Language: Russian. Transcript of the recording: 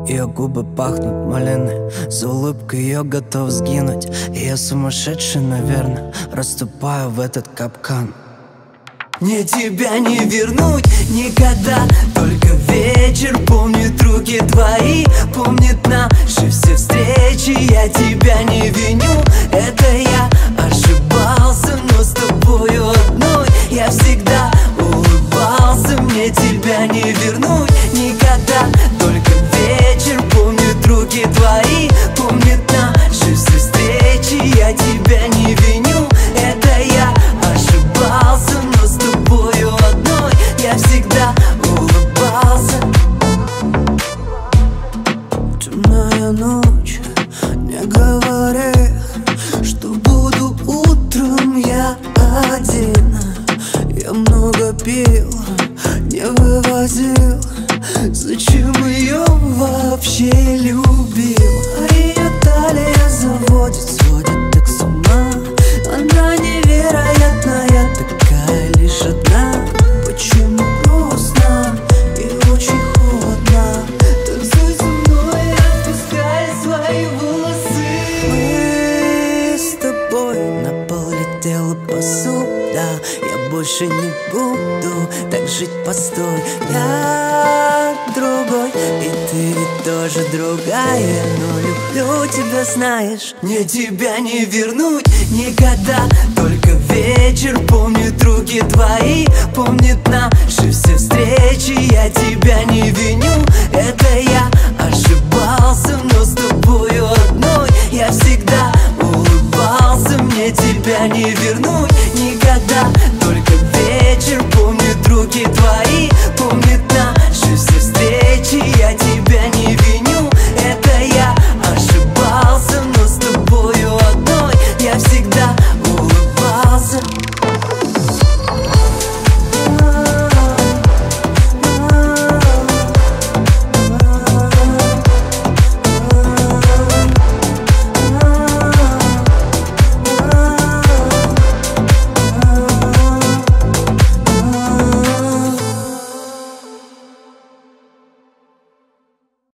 Ее губы пахнут малиной, за улыбкой ее готов сгинуть. И я сумасшедший, наверное, расступаю в этот капкан. Мне тебя не вернуть никогда, только вечер помнит руки твои, помнит наши все встречи. Я тебя не виню, это я ошибался, но с тобою одной я всегда улыбался. Мне тебя не вернуть никогда, только вечер помнит руки твои, помнит наши все встречи. Я тебя не виню, это я ошибался, но с тобою одной я всегда улыбался. Темная ночь, не говори, что буду утром я один. Я много пил, не вывозил, зачем ее вообще любил? А ее талия сводит так с ума. Она невероятная, такая лишь одна. Почему грустно и очень холодно? Танцуй со мной, отпускай свои волосы. Мы с тобой на пол летела посуда. Я больше не буду так жить, постой. Я другой, и ты ведь тоже другая, но люблю тебя, знаешь. Мне тебя не вернуть никогда, только вечер помнит руки твои, помнит наши все